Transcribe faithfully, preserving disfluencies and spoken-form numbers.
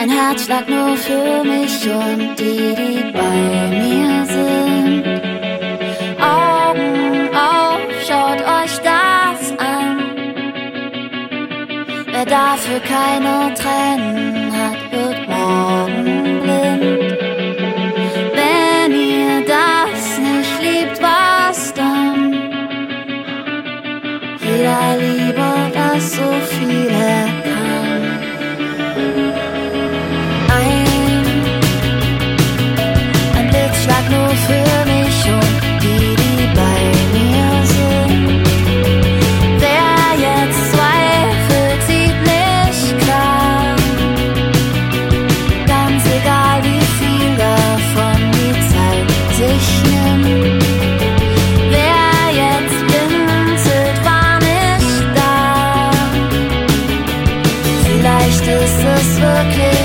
Ein Herzschlag nur für mich und die, die bei mir sind. Augen auf, schaut euch das an. Wer dafür keine Tränen hat, wird morgen blind. Wenn ihr das nicht liebt, was dann? Jeder Liebe, das so viel er kann. Ein, ein Blitzschlag nur für mich und die, die bei mir sind. Wer jetzt zweifelt, sieht nicht klar. Ganz egal, wie viel davon die Zeit sich nimmt. Wer jetzt blinzelt, war nicht da. Vielleicht ist es wirklich